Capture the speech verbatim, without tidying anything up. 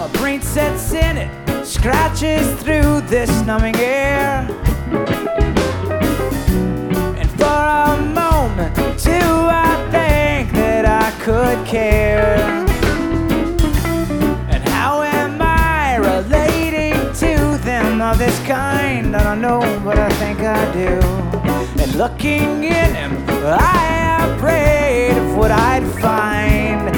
My brain sets in it, scratches through this numbing air. And for a moment, too, I think that I could care. And how am I relating to them of this kind? I don't know, but I think I do. And looking in him, I am afraid of what I'd find.